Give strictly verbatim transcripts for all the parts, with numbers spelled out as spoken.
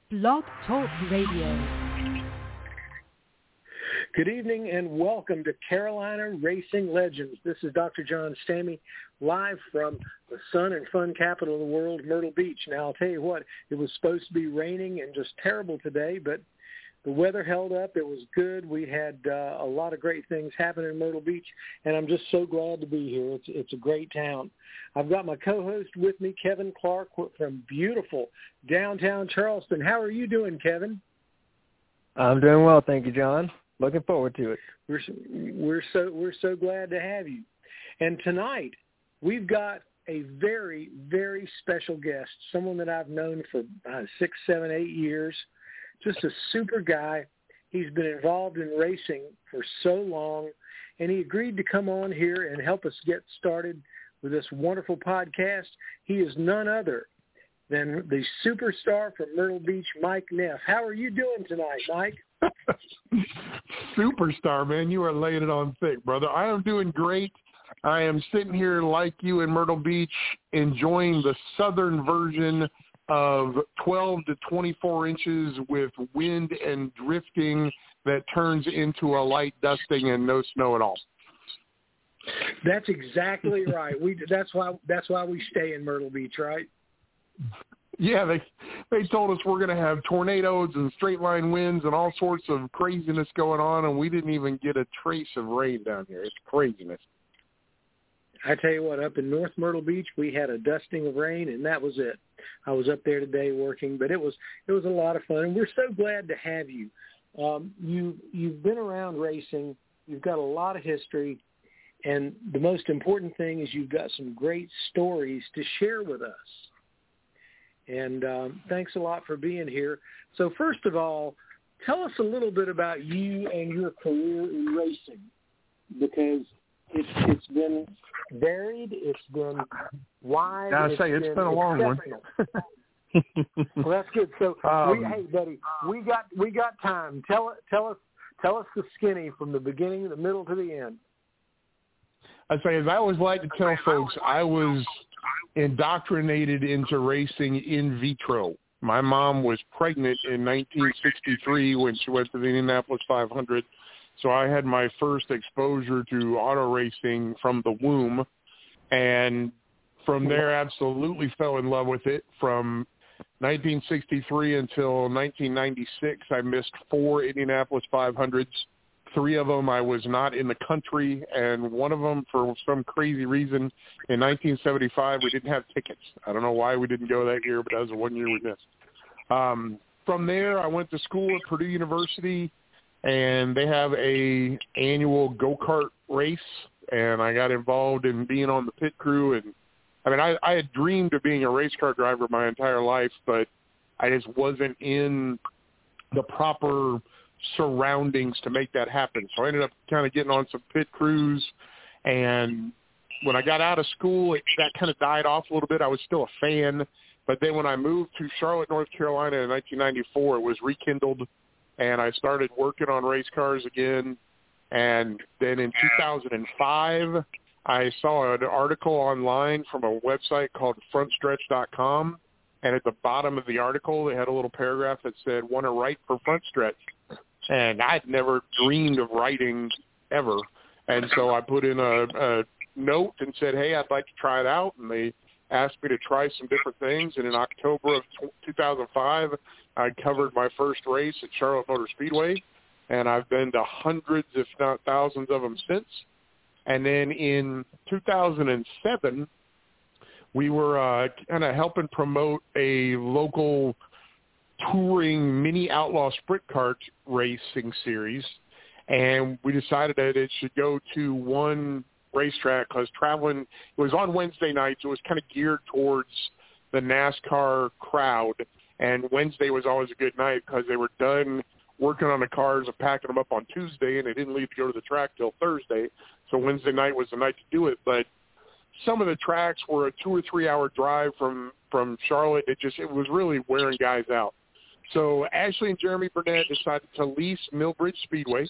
Blog Talk Radio. Good evening and welcome to Carolina Racing Legends. This is Doctor John Stamey, live from the sun and fun capital of the world, Myrtle Beach. Now, I'll tell you what, it was supposed to be raining and just terrible today, but the weather held up. It was good. We had uh, a lot of great things happen in Myrtle Beach, and I'm just so glad to be here. It's, it's a great town. I've got my co-host with me, Kevin Clark, from beautiful downtown Charleston. How are you doing, Kevin? I'm doing well, thank you, John. Looking forward to it. We're we're so we're so glad to have you. And tonight we've got a very very special guest, someone that I've known for uh, six, seven, eight years. Just a super guy. He's been involved in racing for so long, and he agreed to come on here and help us get started with this wonderful podcast. He is none other than the superstar from Myrtle Beach, Mike Neff. How are you doing tonight, Mike? Superstar, man. You are laying it on thick, brother. I am doing great. I am sitting here like you in Myrtle Beach, enjoying the southern version of twelve to twenty-four inches with wind and drifting that turns into a light dusting and no snow at all. That's exactly right. We that's why that's why we stay in Myrtle Beach, right? Yeah, they they told us we're going to have tornadoes and straight line winds and all sorts of craziness going on, and we didn't even get a trace of rain down here. It's craziness. I tell you what, up in North Myrtle Beach, we had a dusting of rain, and that was it. I was up there today working, but it was it was a lot of fun, and we're so glad to have you. Um, you you've been around racing. You've got a lot of history, and the most important thing is you've got some great stories to share with us. And um, thanks a lot for being here. So first of all, tell us a little bit about you and your career in racing, because it's it's been varied, it's been wide. I it's say it's been, been a long one. Well, that's good. So, um, we, hey, buddy, we got we got time. Tell it, tell us, tell us the skinny from the beginning, the middle to the end. I say, as I always like to tell folks, I was indoctrinated into racing in vitro. My mom was pregnant in nineteen sixty-three when she went to the Indianapolis five hundred, so I had my first exposure to auto racing from the womb, and from there absolutely fell in love with it. From nineteen sixty-three until nineteen ninety-six, I missed four Indianapolis five hundreds. Three of them I was not in the country, and one of them, for some crazy reason, in nineteen seventy-five, we didn't have tickets. I don't know why we didn't go that year, but that was the one year we missed. Um, from there, I went to school at Purdue University, and they have a annual go-kart race, and I got involved in being on the pit crew. And I mean, I, I had dreamed of being a race car driver my entire life, but I just wasn't in the proper surroundings to make that happen. So I ended up kind of getting on some pit crews, and when I got out of school, it, that kind of died off a little bit. I was still a fan, but then when I moved to Charlotte, North Carolina in nineteen ninety-four, it was rekindled, and I started working on race cars again. And then in two thousand five, I saw an article online from a website called front stretch dot com, and at the bottom of the article, they had a little paragraph that said, "Want to write for Front Stretch?" And I'd never dreamed of writing ever. And so I put in a, a note and said, hey, I'd like to try it out. And they asked me to try some different things. And in October of two thousand five, I covered my first race at Charlotte Motor Speedway. And I've been to hundreds, if not thousands of them since. And then in two thousand seven, we were uh, kind of helping promote a local touring mini outlaw sprint kart racing series, and we decided that it should go to one racetrack because traveling, it was on Wednesday nights, it was kind of geared towards the NASCAR crowd, and Wednesday was always a good night because they were done working on the cars and packing them up on Tuesday, and they didn't leave to go to the track till Thursday, so Wednesday night was the night to do it. But some of the tracks were a two or three hour drive from, from Charlotte. It just, it was really wearing guys out. So Ashley and Jeremy Burnett decided to lease Millbridge Speedway,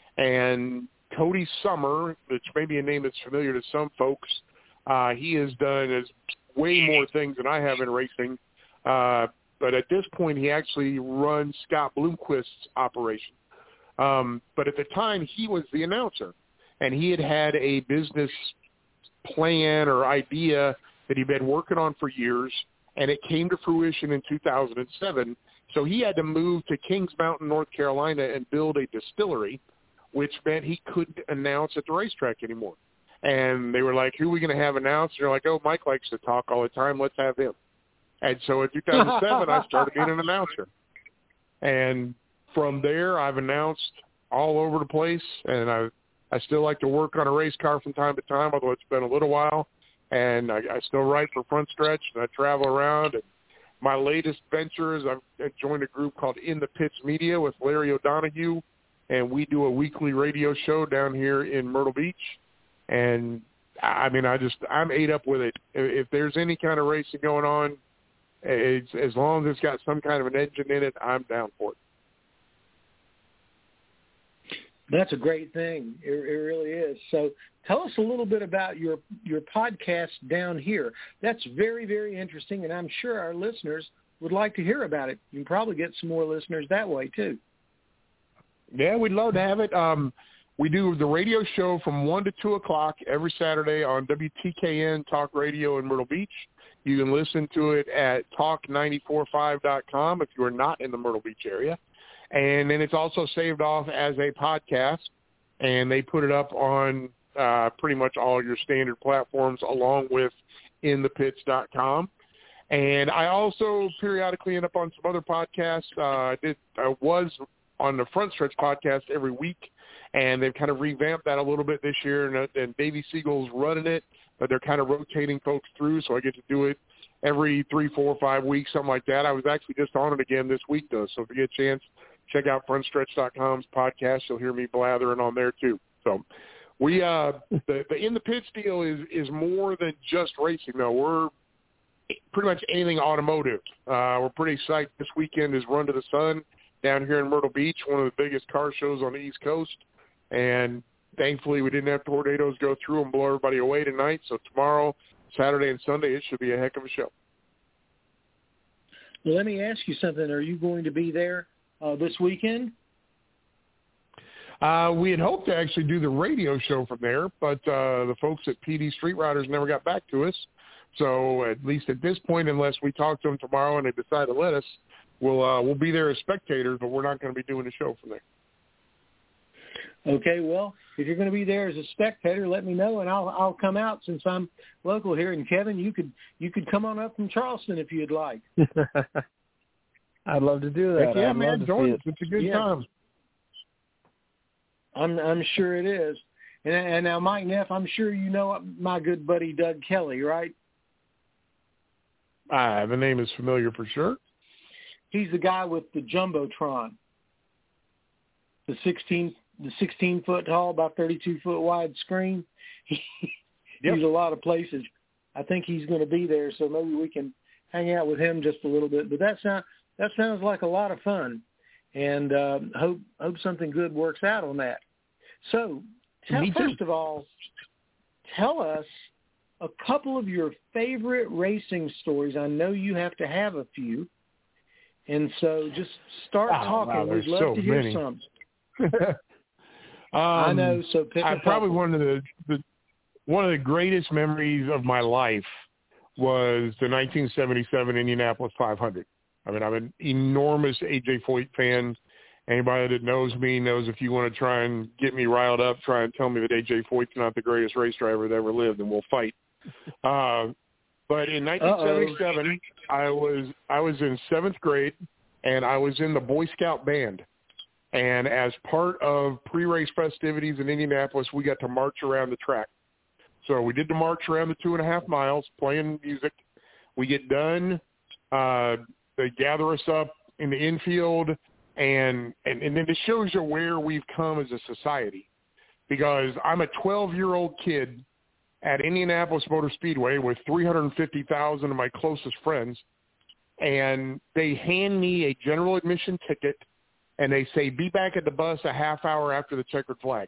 and Cody Summer, which may be a name that's familiar to some folks, uh, he has done as way more things than I have in racing. Uh, but at this point he actually runs Scott Bloomquist's operation. Um, but at the time, he was the announcer, and he had had a business plan or idea that he'd been working on for years, and it came to fruition in two thousand seven. So he had to move to Kings Mountain, North Carolina, and build a distillery, which meant he couldn't announce at the racetrack anymore. And they were like, who are we going to have announce? And they're like, oh, Mike likes to talk all the time. Let's have him. And so in two thousand seven, I started being an announcer. And from there, I've announced all over the place, and I I still like to work on a race car from time to time, although it's been a little while. And I, I still write for Front Stretch, and I travel around. And my latest venture is I've joined a group called In the Pits Media with Larry O'Donoghue, and we do a weekly radio show down here in Myrtle Beach. And, I mean, I just, I'm ate up with it. If there's any kind of racing going on, it's, as long as it's got some kind of an engine in it, I'm down for it. That's a great thing. It, it really is. So tell us a little bit about your, your podcast down here. That's very, very interesting, and I'm sure our listeners would like to hear about it. You can probably get some more listeners that way, too. Yeah, we'd love to have it. Um, we do the radio show from one to two o'clock every Saturday on W T K N Talk Radio in Myrtle Beach. You can listen to it at talk nine four five dot com if you are not in the Myrtle Beach area. And then it's also saved off as a podcast, and they put it up on uh, pretty much all your standard platforms along with in the pits dot com. And I also periodically end up on some other podcasts. Uh, I, did, I was on the Front Stretch podcast every week, and they've kind of revamped that a little bit this year, and, and Davey Siegel's running it, but they're kind of rotating folks through, so I get to do it every three, four, five weeks, something like that. I was actually just on it again this week, though, so if you get a chance, check out front stretch dot com's podcast. You'll hear me blathering on there, too. So we uh, the, the In the Pits deal is, is more than just racing, though. We're pretty much anything automotive. Uh, we're pretty psyched. This weekend is Run to the Sun down here in Myrtle Beach, one of the biggest car shows on the East Coast. And thankfully we didn't have tornadoes go through and blow everybody away tonight. So tomorrow, Saturday and Sunday, it should be a heck of a show. Well, let me ask you something. Are you going to be there uh, this weekend? Uh, we had hoped to actually do the radio show from there, but uh, the folks at P D Street Riders never got back to us. So at least at this point, unless we talk to them tomorrow and they decide to let us, we'll uh, we'll be there as spectators, but we're not going to be doing the show from there. Okay, well, if you're going to be there as a spectator, let me know, and I'll I'll come out since I'm local here. And Kevin, you could you could come on up from Charleston if you'd like. I'd love to do that. Heck yeah, I'd man, love to join see us. it. It's a good Yeah. time. I'm I'm sure it is. And, and now, Mike Neff, I'm sure you know my good buddy Doug Kelly, right? Uh, the name is familiar for sure. He's the guy with the Jumbotron, the sixteen the sixteen foot tall, about thirty-two foot wide screen. He, Yep. He's a lot of places. I think he's going to be there, so maybe we can hang out with him just a little bit. But that sound that sounds like a lot of fun, and uh, hope hope something good works out on that. So, tell, Me too. first of all, tell us a couple of your favorite racing stories. I know you have to have a few. And so just start Oh, talking. wow, We'd there's love so to hear many. some. um, I know, so pick a I probably couple. one of the, the one of the greatest memories of my life was the nineteen seventy-seven Indianapolis five hundred. I mean, I'm an enormous A J Foyt fan. Anybody that knows me knows if you want to try and get me riled up, try and tell me that A J Foyt's not the greatest race driver that ever lived, and we'll fight. Uh, but in nineteen seventy-seven, Uh-oh. I was I was in seventh grade, and I was in the Boy Scout band. And as part of pre-race festivities in Indianapolis, we got to march around the track. So we did the march around the two and a half miles, playing music. We get done. Uh, they gather us up in the infield, and, and, and then it shows you where we've come as a society. Because I'm a twelve-year-old kid at Indianapolis Motor Speedway with three hundred fifty thousand of my closest friends, and they hand me a general admission ticket, and they say, be back at the bus a half hour after the checkered flag.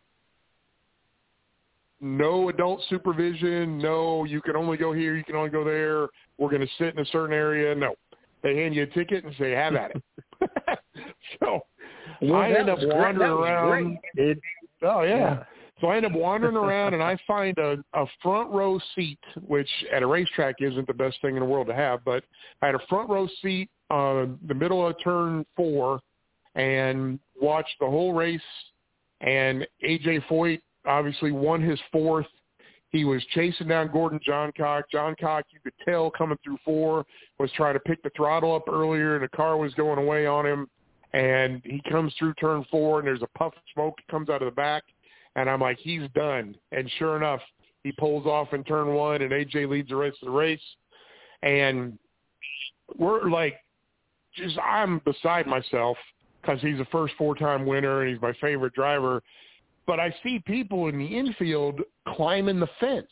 No adult supervision. No, you can only go here. You can only go there. We're going to sit in a certain area. No. They hand you a ticket and say, have at it. So well, I end up wandering around. It, oh, yeah. yeah. So I end up wandering around, and I find a, a front row seat, which at a racetrack isn't the best thing in the world to have, but I had a front row seat on the middle of turn four and watched the whole race. And A J Foyt obviously won his fourth. He was chasing down Gordon Johncock. Johncock, you could tell coming through four, was trying to pick the throttle up earlier, and the car was going away on him. And he comes through turn four, and there's a puff of smoke that comes out of the back. And I'm like, he's done. And sure enough, he pulls off in turn one, and A J leads the rest of the race. And we're like, just I'm beside myself because he's a first four-time winner, and he's my favorite driver. But I see people in the infield climbing the fence.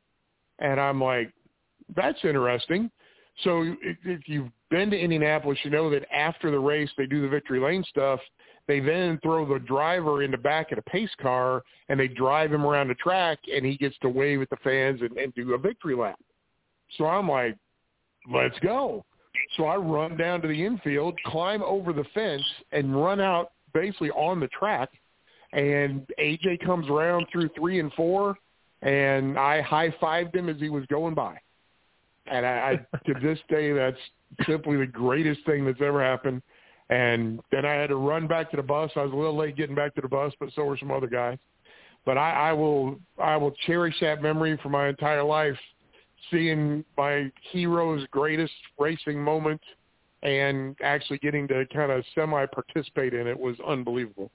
And I'm like, that's interesting. So if, if you've been to Indianapolis, you know that after the race, they do the victory lane stuff. They then throw the driver in the back of the pace car, and they drive him around the track, and he gets to wave at the fans and, and do a victory lap. So I'm like, let's go. So I run down to the infield, climb over the fence, and run out basically on the track. And A J comes around through three and four, and I high-fived him as he was going by. And I, I to this day, that's simply the greatest thing that's ever happened. And then I had to run back to the bus. I was a little late getting back to the bus, but so were some other guys. But I, I will I will cherish that memory for my entire life, seeing my hero's greatest racing moment and actually getting to kind of semi-participate in it was unbelievable.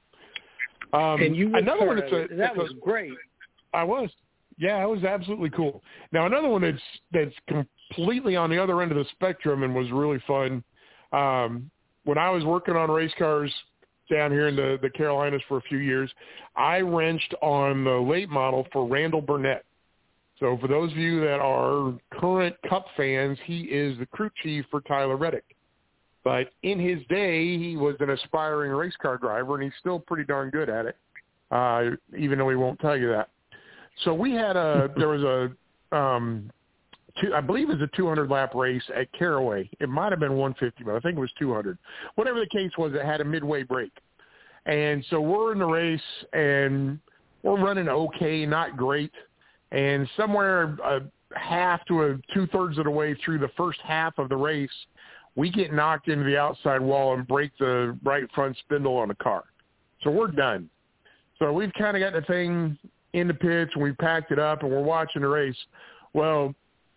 Um, and you were another one that's a, that that's was a, great. I was. Yeah, it was absolutely cool. Now, another one that's that's completely on the other end of the spectrum and was really fun. Um, when I was working on race cars down here in the, the Carolinas for a few years, I wrenched on the late model for Randall Burnett. So for those of you that are current Cup fans, he is the crew chief for Tyler Reddick. But in his day, he was an aspiring race car driver, and he's still pretty darn good at it, uh, even though he won't tell you that. So we had a – there was a um, – Two, I believe it was a two hundred lap race at Caraway. It might have been one fifty, but I think it was two hundred. Whatever the case was, it had a midway break. And so we're in the race, and we're running okay, not great. And somewhere a half to a two-thirds of the way through the first half of the race, we get knocked into the outside wall and break the right front spindle on the car. So we're done. So we've kind of got the thing in the pits, and we packed it up, and we're watching the race. Well,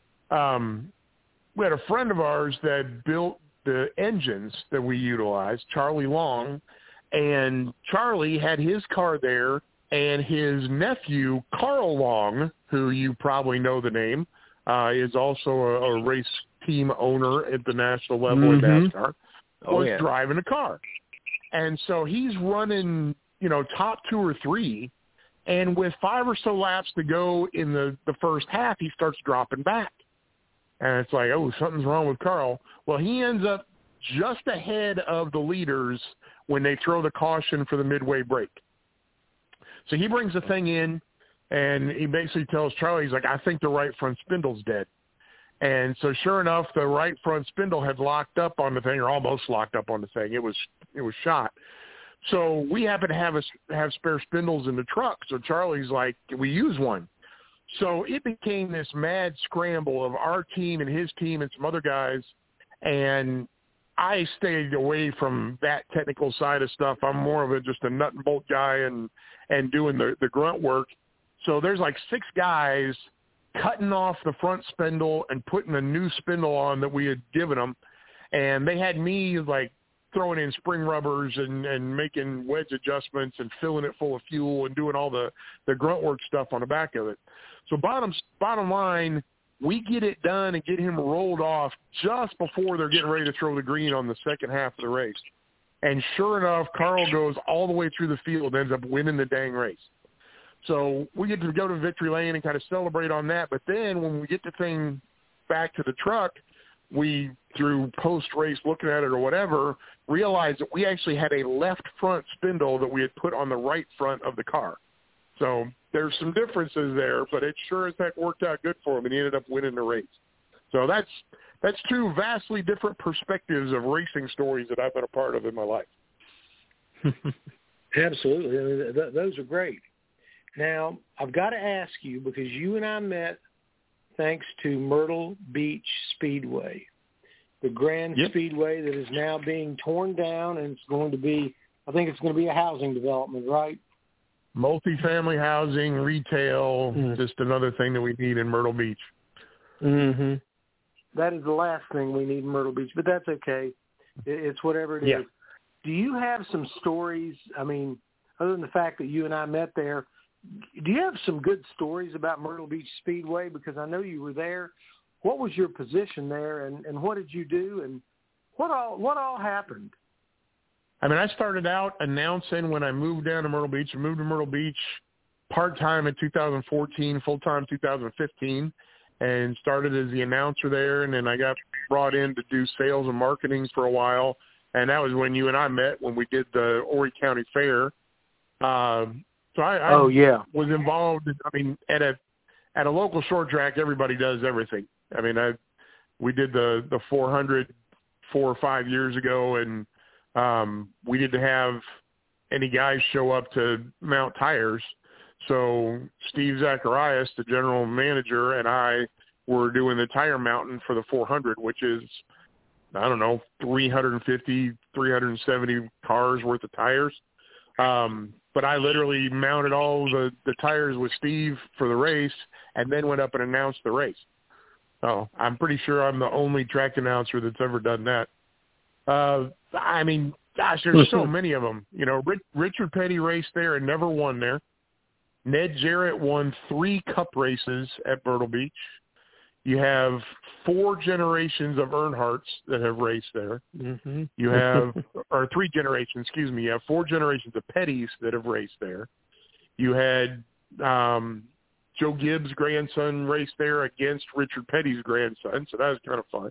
Um, we had a friend of ours that built the engines that we utilized, Charlie Long, and Charlie had his car there, and his nephew, Carl Long, who you probably know the name, uh, is also a, a race team owner at the national level mm-hmm. in NASCAR, oh, was yeah. driving a car. And so he's running, you know, top two or three, and with five or so laps to go in the, the first half, he starts dropping back. And it's like, oh, something's wrong with Carl. Well, he ends up just ahead of the leaders when they throw the caution for the midway break. So he brings the thing in, and he basically tells Charlie, he's like, I think the right front spindle's dead. And so sure enough, the right front spindle had locked up on the thing, or almost locked up on the thing. It was it was shot. So we happen to have a, have spare spindles in the truck. So Charlie's like, can we use one? So it became this mad scramble of our team and his team and some other guys, and I stayed away from that technical side of stuff. I'm more of a just a nut and bolt guy and, and doing the, the grunt work. So there's like six guys cutting off the front spindle and putting a new spindle on that we had given them, and they had me like throwing in spring rubbers and, and making wedge adjustments and filling it full of fuel and doing all the, the grunt work stuff on the back of it. So bottom bottom line, we get it done and get him rolled off just before they're getting ready to throw the green on the second half of the race. And sure enough, Carl goes all the way through the field, ends up winning the dang race. So we get to go to victory lane and kind of celebrate on that. But then when we get the thing back to the truck, we, through post-race looking at it or whatever, realized that we actually had a left front spindle that we had put on the right front of the car. So there's some differences there, but it sure as heck worked out good for him, and he ended up winning the race. So that's that's two vastly different perspectives of racing stories that I've been a part of in my life. Absolutely. I mean, th- those are great. Now, I've got to ask you, because you and I met thanks to Myrtle Beach Speedway, the grand yep. speedway that is now being torn down, and it's going to be, I think it's going to be a housing development, right? Multifamily housing, retail, mm. just another thing that we need in Myrtle Beach. Mm-hmm. That is the last thing we need in Myrtle Beach, but that's okay. It's whatever it yeah. is. Do you have some stories, I mean, other than the fact that you and I met there, do you have some good stories about Myrtle Beach Speedway? Because I know you were there. What was your position there, and, and what did you do, and what all what all happened? I mean, I started out announcing when I moved down to Myrtle Beach. I moved to Myrtle Beach part-time in two thousand fourteen, full-time two thousand fifteen, and started as the announcer there, and then I got brought in to do sales and marketing for a while, and that was when you and I met, when we did the Horry County Fair. Um, so I, I oh, yeah. was involved, I mean, at a at a local short track, everybody does everything. I mean, I we did the, the four hundred four or five years ago, and um, we didn't have any guys show up to mount tires. So Steve Zacharias, the general manager, and I were doing the tire mounting for the four hundred, which is, I don't know, three hundred fifty, three hundred seventy cars worth of tires. Um, but I literally mounted all the, the tires with Steve for the race and then went up and announced the race. So I'm pretty sure I'm the only track announcer that's ever done that. Uh, I mean, gosh, there's so many of them. You know, Rich, Richard Petty raced there and never won there. Ned Jarrett won three cup races at Myrtle Beach. You have four generations of Earnhardts that have raced there. Mm-hmm. You have, or three generations, excuse me. You have four generations of Pettys that have raced there. You had um, Joe Gibbs' grandson race there against Richard Petty's grandson, so that was kind of fun.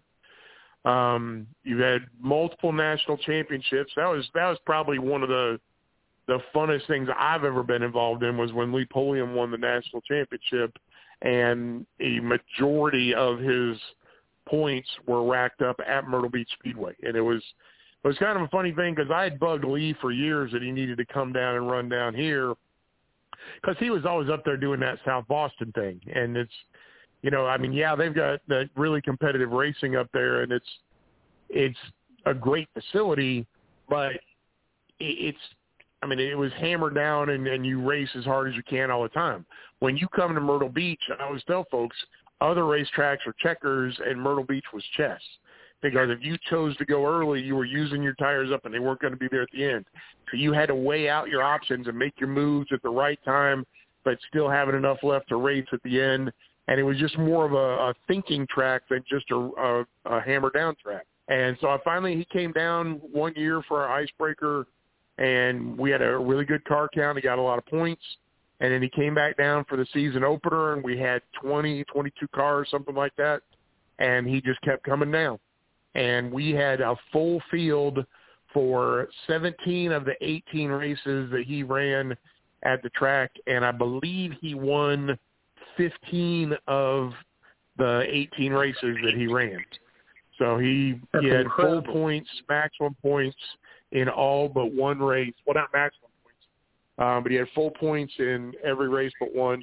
Um, you had multiple national championships. That was that was probably one of the the funnest things I've ever been involved in, was when Lee Pulliam won the national championship, and a majority of his points were racked up at Myrtle Beach Speedway. And it was it was kind of a funny thing, because I had bugged Lee for years that he needed to come down and run down here, because he was always up there doing that South Boston thing. And it's, you know, I mean, yeah, they've got that really competitive racing up there, and it's it's a great facility, but it's, I mean, it was hammered down, and, and you race as hard as you can all the time. When you come to Myrtle Beach, I always tell folks, other racetracks are checkers, and Myrtle Beach was chess. Because if you chose to go early, you were using your tires up, and they weren't going to be there at the end. So you had to weigh out your options and make your moves at the right time, but still having enough left to race at the end. And it was just more of a, a thinking track than just a, a, a hammer-down track. And so I finally, he came down one year for our icebreaker, and we had a really good car count. He got a lot of points. And then he came back down for the season opener, and we had twenty, twenty-two cars, something like that. And he just kept coming down. And we had a full field for seventeen of the eighteen races that he ran at the track. And I believe he won fifteen of the eighteen races that he ran. So he, he had full points, maximum points in all but one race. Well, not maximum points, um, but he had full points in every race but one.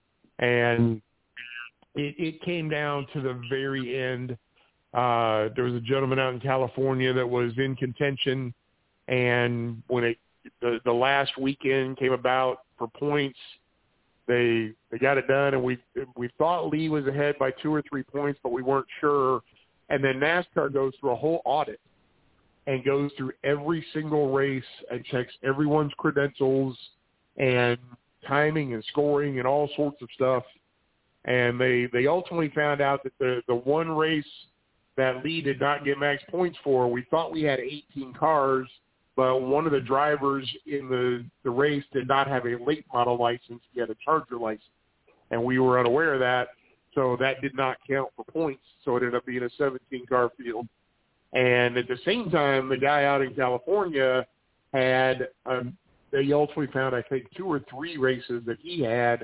And it, it came down to the very end. Uh, there was a gentleman out in California that was in contention, and when it the, the last weekend came about for points, they they got it done, and we we thought Lee was ahead by two or three points, but we weren't sure. And then NASCAR goes through a whole audit and goes through every single race and checks everyone's credentials and timing and scoring and all sorts of stuff. And they, they ultimately found out that the, the one race that Lee did not get max points for, we thought we had eighteen cars, but one of the drivers in the, the race did not have a late model license. He had a Charger license, and we were unaware of that. So that did not count for points. So it ended up being a seventeen-car field. And at the same time, the guy out in California had, um, they ultimately found, I think, two or three races that he had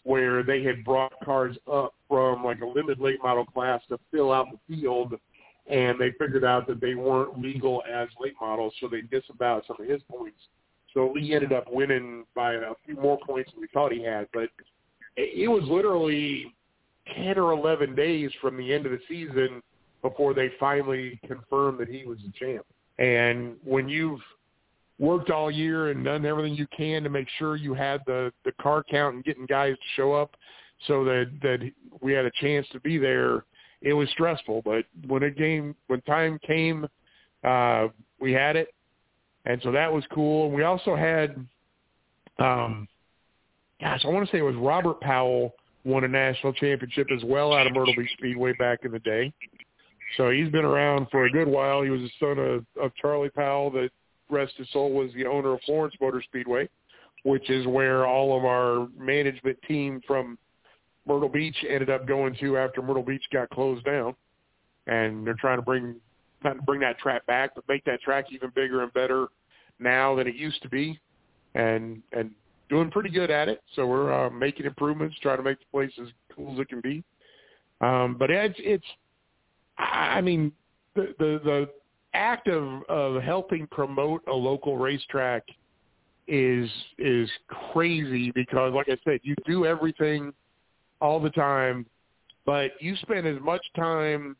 where they had brought cars up from like a limited late model class to fill out the field, and they figured out that they weren't legal as late models, so they disavowed some of his points. So Lee ended up winning by a few more points than we thought he had. But it was literally ten or eleven days from the end of the season before they finally confirmed that he was the champ. And when you've worked all year and done everything you can to make sure you had the, the car count and getting guys to show up so that, that we had a chance to be there, it was stressful. But when it came, when time came, uh, we had it. And so that was cool. And we also had, um, gosh, I want to say it was Robert Powell won a national championship as well out of Myrtle Beach Speedway back in the day. So he's been around for a good while. He was the son of, of Charlie Powell that, rest his soul, was the owner of Florence Motor Speedway, which is where all of our management team from Myrtle Beach ended up going to after Myrtle Beach got closed down. And they're trying to bring trying to bring that track back, but make that track even bigger and better now than it used to be, and and doing pretty good at it. So we're uh, making improvements, trying to make the place as cool as it can be. Um, but it's, it's I mean, the the, the act of, of helping promote a local racetrack is is crazy because, like I said, you do everything all the time, but you spend as much time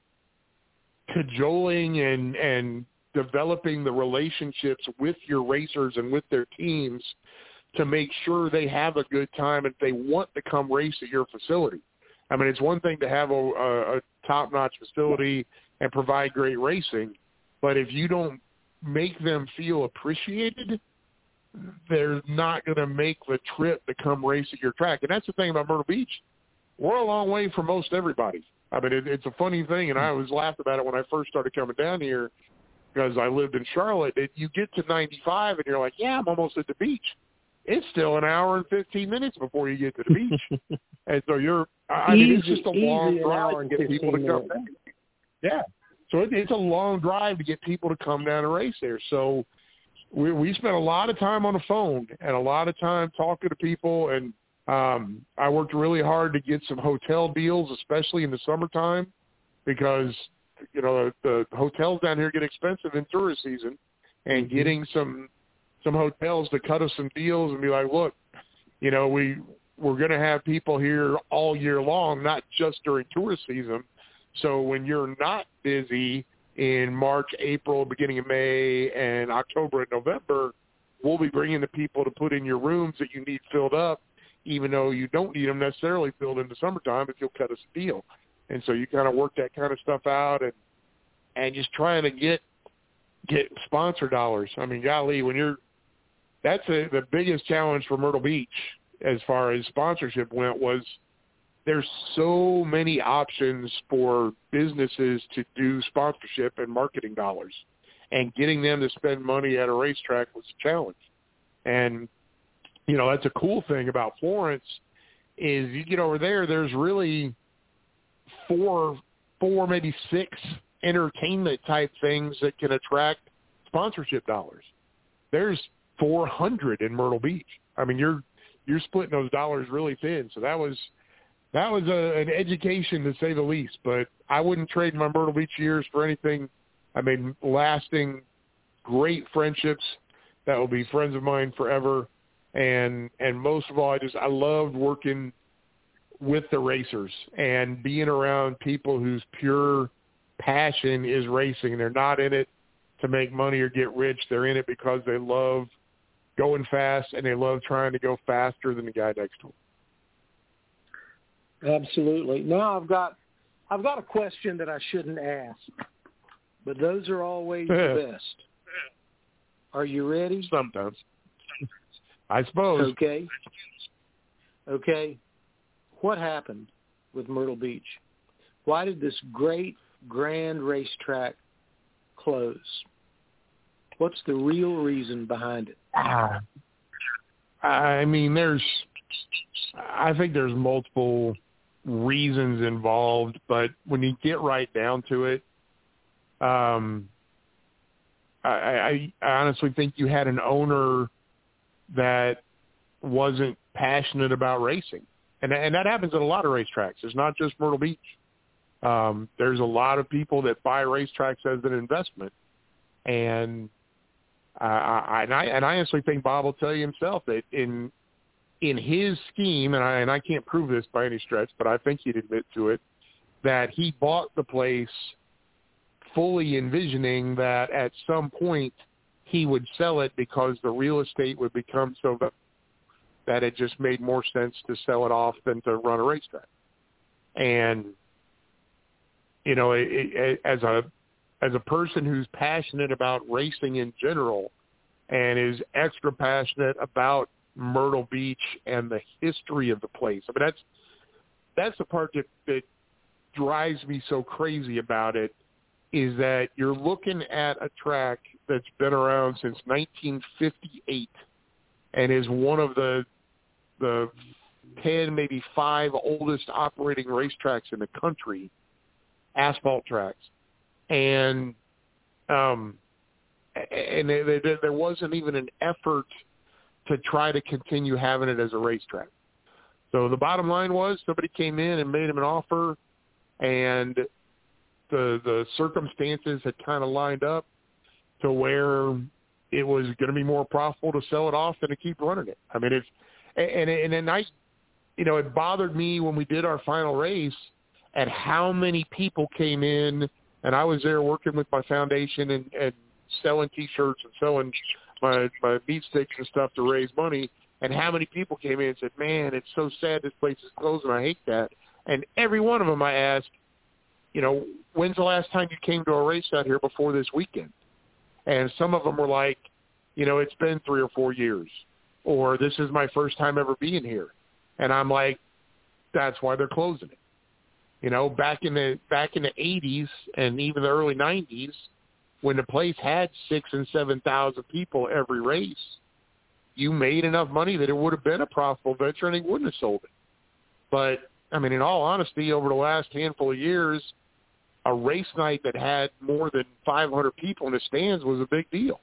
cajoling and, and developing the relationships with your racers and with their teams to make sure they have a good time and they want to come race at your facility. I mean, it's one thing to have a, a, a top-notch facility and provide great racing, but if you don't make them feel appreciated, they're not going to make the trip to come race at your track. And that's the thing about Myrtle Beach. We're a long way from most everybody. I mean, it, it's a funny thing, and I always laughed about it when I first started coming down here because I lived in Charlotte. It, you get to ninety-five, and you're like, yeah, I'm almost at the beach. It's still an hour and fifteen minutes before you get to the beach. And so you're – I easy, mean, it's just a long drive to get people to come minutes. down. Yeah. So it, it's a long drive to get people to come down and race there. So we, we spent a lot of time on the phone and a lot of time talking to people, and um, I worked really hard to get some hotel deals, especially in the summertime, because, you know, the, the hotels down here get expensive in tourist season, and mm-hmm. getting some some hotels to cut us some deals and be like, look, you know, we, we're going to have people here all year long, not just during tourist season. So when you're not busy in March, April, beginning of May, and October and November, we'll be bringing the people to put in your rooms that you need filled up, even though you don't need them necessarily filled in the summertime if you'll cut us a deal. And so you kind of work that kind of stuff out and and just trying to get get sponsor dollars. I mean, golly, when you're that's a, the biggest challenge for Myrtle Beach as far as sponsorship went was there's so many options for businesses to do sponsorship and marketing dollars, and getting them to spend money at a racetrack was a challenge. And, you know, that's a cool thing about Florence is you get over there, there's really four, four, maybe six entertainment type things that can attract sponsorship dollars. There's four hundred in Myrtle Beach. I mean, you're, you're splitting those dollars really thin. So that was, That was a, an education, to say the least, but I wouldn't trade my Myrtle Beach years for anything. I made lasting, great friendships that will be friends of mine forever, and and most of all, I just I loved working with the racers and being around people whose pure passion is racing. They're not in it to make money or get rich. They're in it because they love going fast and they love trying to go faster than the guy next to them. Absolutely. Now I've got I've got a question that I shouldn't ask, but those are always the best. Are you ready? Sometimes. I suppose. Okay. Okay. What happened with Myrtle Beach? Why did this great, grand racetrack close? What's the real reason behind it? Uh, I mean, there's, I think there's multiple reasons involved, but when you get right down to it, um, I, I, I honestly think you had an owner that wasn't passionate about racing. And, and that happens at a lot of racetracks. It's not just Myrtle Beach. Um, there's a lot of people that buy racetracks as an investment. And uh, I, and I and I honestly think Bob will tell you himself that in in his scheme, and I and I can't prove this by any stretch, but I think he'd admit to it, that he bought the place fully envisioning that at some point he would sell it because the real estate would become so that it just made more sense to sell it off than to run a racetrack. And, you know, it, it, as a as a person who's passionate about racing in general and is extra passionate about Myrtle Beach and the history of the place, I mean, that's that's the part that, that drives me so crazy about it, is that you're looking at a track that's been around since nineteen fifty-eight and is one of the the ten, maybe five oldest operating racetracks in the country, asphalt tracks. And um, and there, there wasn't even an effort to try to continue having it as a racetrack. So the bottom line was somebody came in and made him an offer, and the the circumstances had kind of lined up to where it was going to be more profitable to sell it off than to keep running it. I mean, it's and and and I, you know, it bothered me when we did our final race at how many people came in, and I was there working with my foundation and, and selling T-shirts and selling my my meat sticks and stuff to raise money, and how many people came in and said, "Man, it's so sad this place is closing. I hate that." And every one of them I asked, you know, when's the last time you came to a race out here before this weekend? And some of them were like, you know, it's been three or four years, or this is my first time ever being here. And I'm like, that's why they're closing it. You know, back in the back in the eighties and even the early nineties, when the place had six and seven thousand people every race, you made enough money that it would have been a profitable venture, and they wouldn't have sold it. But I mean, in all honesty, over the last handful of years, a race night that had more than five hundred people in the stands was a big deal.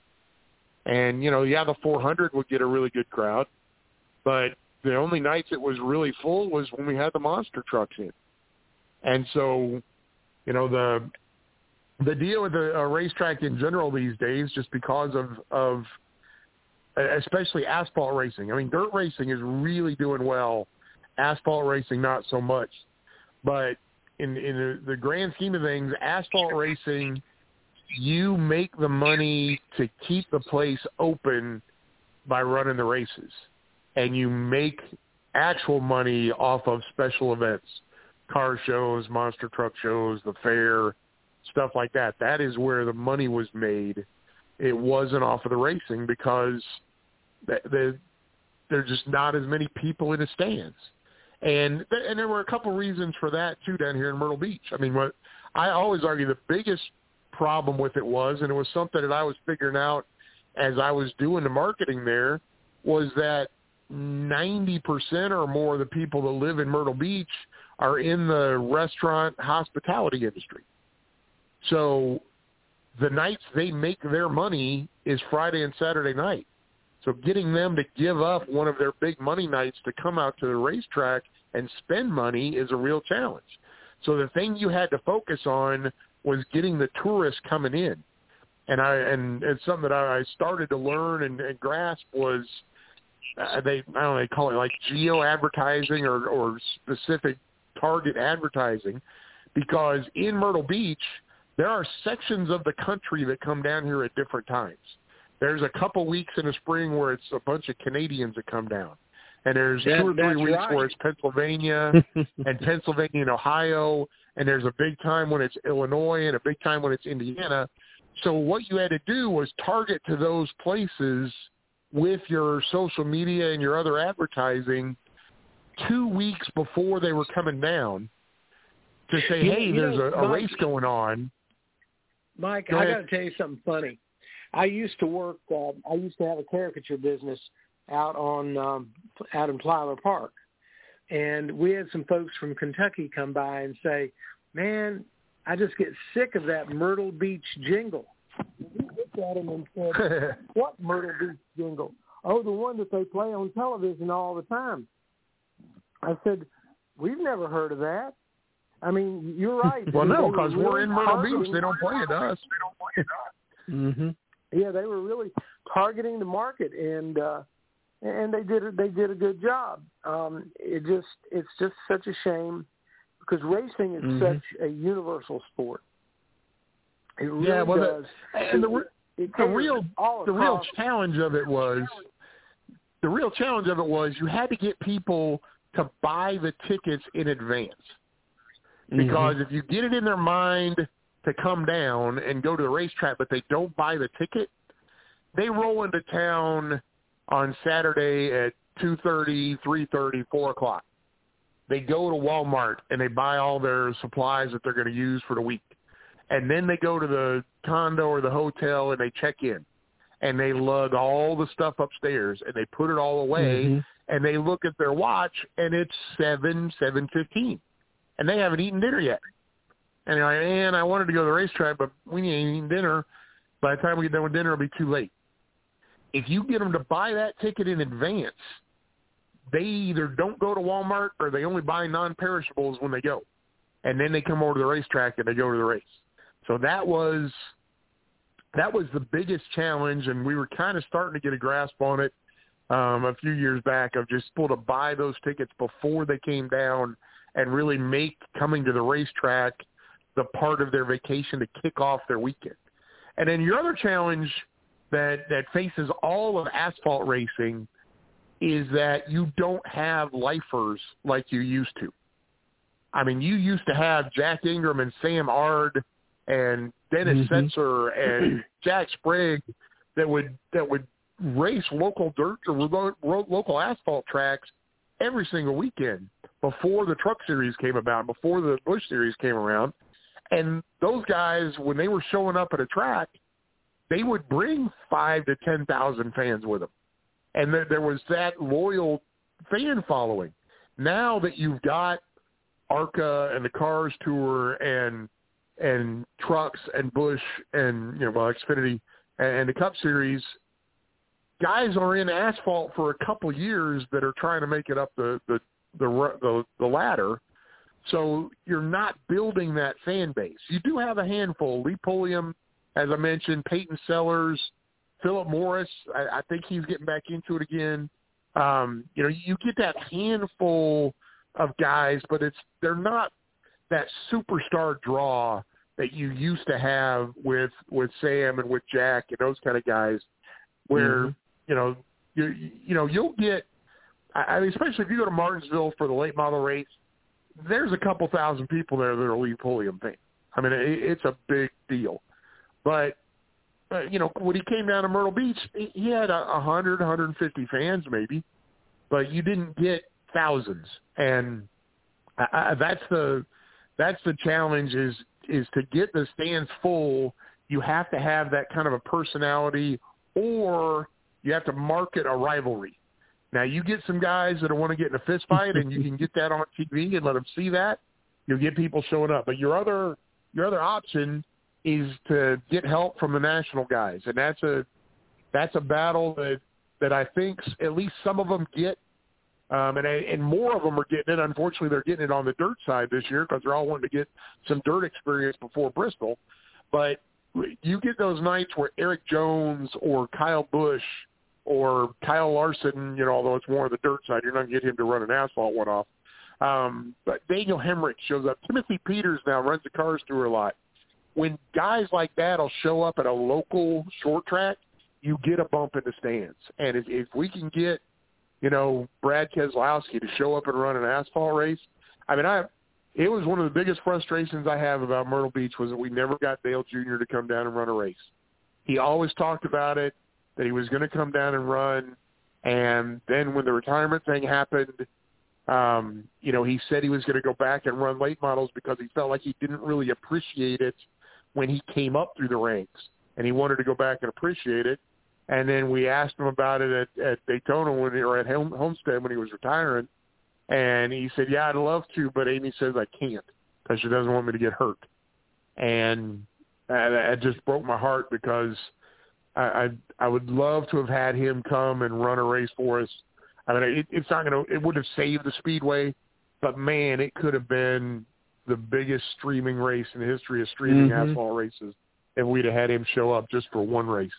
And, you know, yeah, the four hundred would get a really good crowd, but the only nights it was really full was when we had the monster trucks in. And so, you know, the the deal with the uh, racetrack in general these days, just because of, of especially asphalt racing. I mean, dirt racing is really doing well. Asphalt racing, not so much. But in, in the, the grand scheme of things, asphalt racing, you make the money to keep the place open by running the races. And you make actual money off of special events, car shows, monster truck shows, the fair, stuff like that. That is where the money was made. It wasn't off of the racing because the, the, there's just not as many people in the stands. And and there were a couple reasons for that, too, down here in Myrtle Beach. I mean, what I always argue the biggest problem with it was, and it was something that I was figuring out as I was doing the marketing there, was that ninety percent or more of the people that live in Myrtle Beach are in the restaurant hospitality industry. So the nights they make their money is Friday and Saturday night. So getting them to give up one of their big money nights to come out to the racetrack and spend money is a real challenge. So the thing you had to focus on was getting the tourists coming in. And I and it's something that I started to learn and, and grasp was uh, they I don't know, they call it like geo advertising or, or specific target advertising, because in Myrtle Beach there are sections of the country that come down here at different times. There's a couple weeks in the spring where it's a bunch of Canadians that come down. And there's that, two or three weeks right. where it's Pennsylvania and Pennsylvania and Ohio. And there's a big time when it's Illinois and a big time when it's Indiana. So what you had to do was target to those places with your social media and your other advertising two weeks before they were coming down to say, you, hey, you there's know, a, a Mike, race going on. Mike, Go I ahead. got to tell you something funny. I used to work. Uh, I used to have a caricature business out on um, out in Plyler Park, and we had some folks from Kentucky come by and say, "Man, I just get sick of that Myrtle Beach jingle." We looked at him and said, "What Myrtle Beach jingle?" "Oh, the one that they play on television all the time." I said, we've never heard of that. I mean, you're right. Well, I mean, no, they were because we're really in Myrtle targeting- Beach. They don't play at us. Mm-hmm. Yeah, they were really targeting the market, and uh, and they did they did a good job. Um, it just it's just such a shame because racing is Mm-hmm. such a universal sport. It really Yeah, well, does. the, and the, It- it the caters real all the real across- challenge of it was the real challenge of it was you had to get people to buy the tickets in advance. Because Mm-hmm. if you get it in their mind to come down and go to the racetrack, but they don't buy the ticket, they roll into town on Saturday at two thirty, three thirty, four o'clock. They go to Walmart and they buy all their supplies that they're going to use for the week. And then they go to the condo or the hotel and they check in. And they lug all the stuff upstairs and they put it all away. Mm-hmm. And they look at their watch and it's seven, seven fifteen. And they haven't eaten dinner yet. And they're like, man, I wanted to go to the racetrack, but we ain't eating dinner. By the time we get done with dinner, it'll be too late. If you get them to buy that ticket in advance, they either don't go to Walmart or they only buy non-perishables when they go. And then they come over to the racetrack and they go to the race. So that was that was the biggest challenge, and we were kind of starting to get a grasp on it um, a few years back of just able to buy those tickets before they came down and really make coming to the racetrack the part of their vacation to kick off their weekend. And then your other challenge that, that faces all of asphalt racing is that you don't have lifers like you used to. I mean, you used to have Jack Ingram and Sam Ard and Dennis Mm-hmm. Setzer and Jack Sprague that would that would race local dirt or ro- local asphalt tracks every single weekend before the Truck Series came about, before the Busch Series came around. And those guys, when they were showing up at a track, they would bring five to ten thousand fans with them, and there, there was that loyal fan following. Now that you've got ARCA and the Cars Tour and and Trucks and Busch and you know well Xfinity and, and the Cup Series, guys are in asphalt for a couple years that are trying to make it up the the the, the, the ladder. So you're not building that fan base. You do have a handful. Lee Pulliam, as I mentioned, Peyton Sellers, Philip Morris. I, I think he's getting back into it again. Um, you know, you get that handful of guys, but it's they're not that superstar draw that you used to have with with Sam and with Jack and those kind of guys, where mm-hmm. you know you you know you'll get. I mean, especially if you go to Martinsville for the late model race, there's a couple thousand people there that are Lee Pulliam fans. I mean, it, it's a big deal. But, uh, you know, when he came down to Myrtle Beach, he, he had a, a hundred, one hundred fifty fans maybe, but you didn't get thousands. And I, I, that's the that's the challenge is is to get the stands full. You have to have that kind of a personality, or you have to market a rivalry. Now, you get some guys that want to get in a fist fight, and you can get that on T V and let them see that. You'll get people showing up. But your other your other option is to get help from the national guys, and that's a that's a battle that that I think at least some of them get, um, and and more of them are getting it. Unfortunately, they're getting it on the dirt side this year because they're all wanting to get some dirt experience before Bristol. But you get those nights where Eric Jones or Kyle Busch or Kyle Larson, you know, although it's more on the dirt side, you're not going to get him to run an asphalt one-off. Um, but Daniel Hemrick shows up. Timothy Peters now runs the Cars Tour a lot. When guys like that will show up at a local short track, you get a bump in the stands. And if, if we can get, you know, Brad Keselowski to show up and run an asphalt race, I mean, I it was one of the biggest frustrations I have about Myrtle Beach was that we never got Dale Junior to come down and run a race. He always talked about it, that he was going to come down and run. And then when the retirement thing happened, um, you know, he said he was going to go back and run late models because he felt like he didn't really appreciate it when he came up through the ranks. And he wanted to go back and appreciate it. And then we asked him about it at, at Daytona when, or at Homestead when he was retiring. And he said, yeah, I'd love to, but Amy says I can't because she doesn't want me to get hurt. And that just broke my heart because I, I I would love to have had him come and run a race for us. I mean, it, it's not going to, it would have saved the Speedway, but man, it could have been the biggest streaming race in the history of streaming mm-hmm. asphalt races if we'd have had him show up just for one race.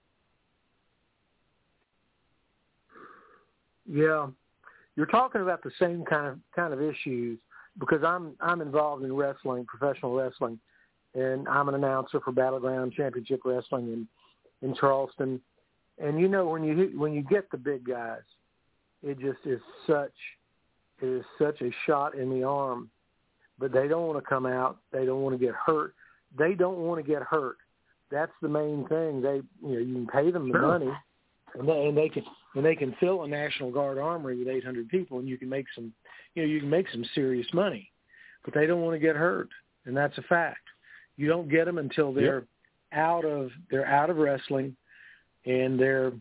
Yeah, you're talking about the same kind of kind of issues because I'm I'm involved in wrestling, professional wrestling, and I'm an announcer for Battleground Championship Wrestling in, in Charleston. And you know when you when you get the big guys, it just is such it is such a shot in the arm. But they don't want to come out. They don't want to get hurt. They don't want to get hurt. That's the main thing. They you know you can pay them the sure. money, and they, and they can. And they can fill a National Guard armory with eight hundred people, and you can make some, you know, you can make some serious money. But they don't want to get hurt, and that's a fact. You don't get them until they're yep. out of they're out of wrestling, and they're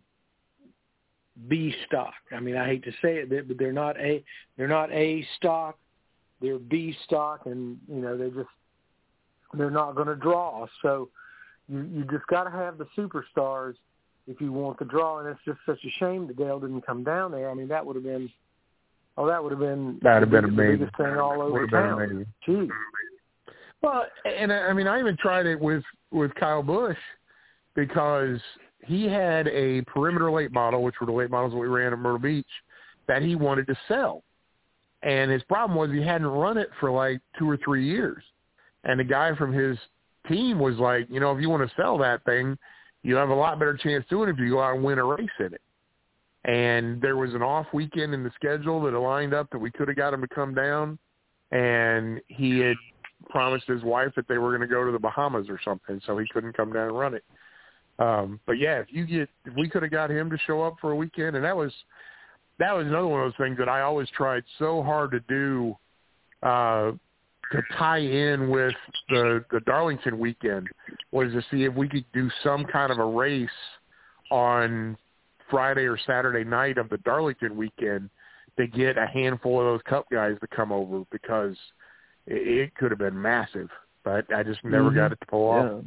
B stock. I mean, I hate to say it, but they're not a they're not A stock. They're B stock, and you know they just they're not going to draw. So you you just got to have the superstars if you want the draw, and it's just such a shame that Dale didn't come down there. I mean, that would have been, oh, that would have been, that would have been the amazing. biggest thing all over town. Gee. Well, and I mean, I even tried it with, with Kyle Busch because he had a perimeter late model, which were the late models that we ran at Myrtle Beach, that he wanted to sell. And his problem was he hadn't run it for like two or three years. And the guy from his team was like, you know, if you want to sell that thing, you have a lot better chance doing it if you go out and win a race in it. And there was an off weekend in the schedule that lined up that we could have got him to come down. And he had promised his wife that they were going to go to the Bahamas or something, so he couldn't come down and run it. Um, but yeah, if you get, if we could have got him to show up for a weekend, and that was, that was another one of those things that I always tried so hard to do, uh, to tie in with the, the Darlington weekend, was to see if we could do some kind of a race on Friday or Saturday night of the Darlington weekend to get a handful of those Cup guys to come over, because it, it could have been massive, but I just never mm-hmm. got it to pull off.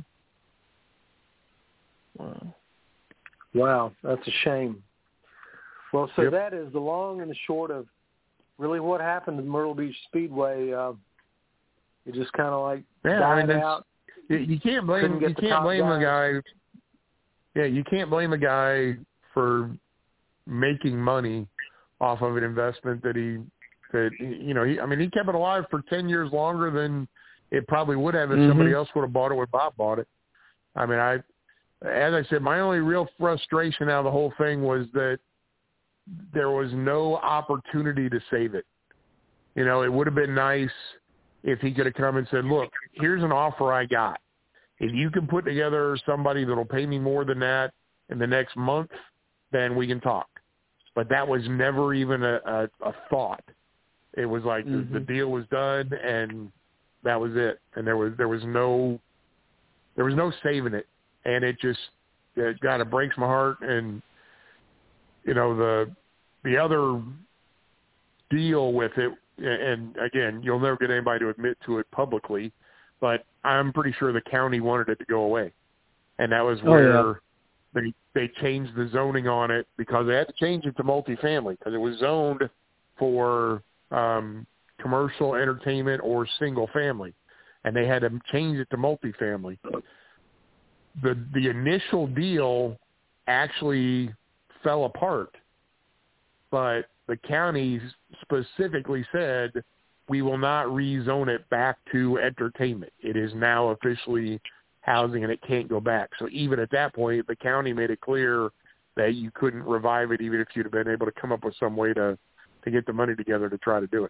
Yeah. Wow. Wow, that's a shame. Well, so yep. that is the long and the short of really what happened to Myrtle Beach Speedway. Uh, It just kind of like yeah, died I mean, out. You can't blame you can't blame guys. a guy. Yeah, you can't blame a guy for making money off of an investment that he that you know. He, I mean, he kept it alive for ten years longer than it probably would have if mm-hmm. somebody else would have bought it when Bob bought it. I mean, I as I said, my only real frustration out of the whole thing was that there was no opportunity to save it. You know, it would have been nice if he could have come and said, look, here's an offer I got. If you can put together somebody that'll pay me more than that in the next month, then we can talk. But that was never even a, a, a thought. It was like mm-hmm. the, the deal was done, and that was it. And there was there was no there was no saving it. And it just it, God, it breaks my heart. And you know the the other deal with it. And again, you'll never get anybody to admit to it publicly, but I'm pretty sure the county wanted it to go away. And that was where oh, yeah. they they changed the zoning on it, because they had to change it to multifamily, because it was zoned for um, commercial, entertainment, or single family. And they had to change it to multifamily. The the initial deal actually fell apart, but the county specifically said, we will not rezone it back to entertainment. It is now officially housing, and it can't go back. So even at that point, the county made it clear that you couldn't revive it, even if you'd have been able to come up with some way to, to get the money together to try to do it.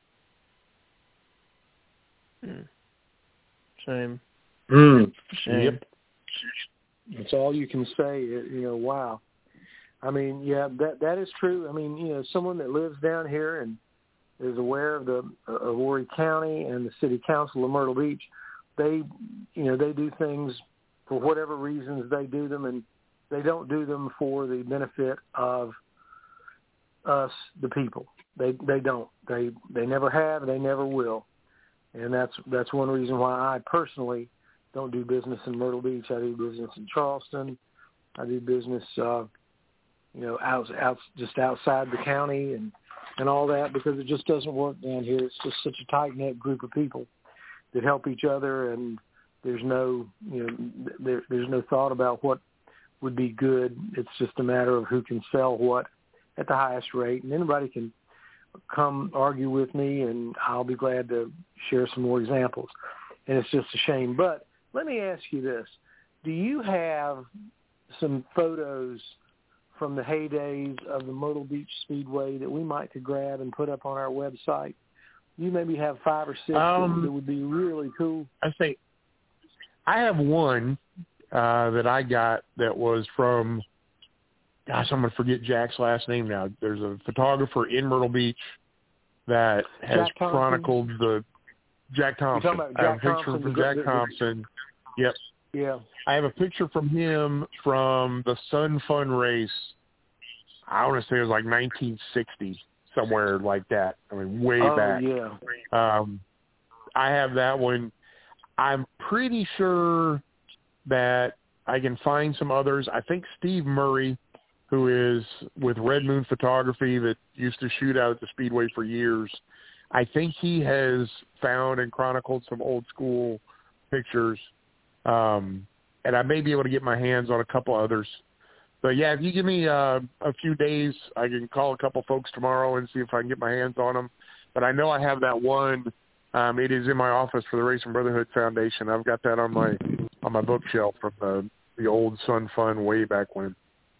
Hmm. Shame. Mm. Shame. Yep. That's all you can say. You know, wow. I mean, yeah, that that is true. I mean, you know, someone that lives down here and is aware of the of Horry County and the City Council of Myrtle Beach, they, you know, they do things for whatever reasons they do them, and they don't do them for the benefit of us, the people. They they don't. They they never have. They never will. And that's that's one reason why I personally don't do business in Myrtle Beach. I do business in Charleston. I do business. Uh, you know, out, out just outside the county and, and all that, because it just doesn't work down here. It's just such a tight-knit group of people that help each other, and there's no, you know, there, there's no thought about what would be good. It's just a matter of who can sell what at the highest rate, and anybody can come argue with me, and I'll be glad to share some more examples. And it's just a shame. But let me ask you this. Do you have some photos from the heydays of the Myrtle Beach Speedway that we might could grab and put up on our website? You maybe have five or six um, that would be really cool. I say I have one uh, that I got that was from, gosh, I'm going to forget Jack's last name now. There's a photographer in Myrtle Beach that has Jack chronicled the Jack Thompson. You're talking about I have a Jack picture Thompson, from the, Jack the, Thompson. Yep. Yeah. I have a picture from him from the Sun Fun race. I want to say it was like nineteen sixty, somewhere like that. I mean, way oh, back. yeah. Um, I have that one. I'm pretty sure that I can find some others. I think Steve Murray, who is with Red Moon Photography that used to shoot out at the Speedway for years, I think he has found and chronicled some old school pictures. Um, and I may be able to get my hands on a couple others. But, yeah, if you give me uh, a few days, I can call a couple folks tomorrow and see if I can get my hands on them. But I know I have that one. Um, it is in my office for the Racing Brotherhood Foundation. I've got that on my on my bookshelf from the, the old Sun Fun way back when.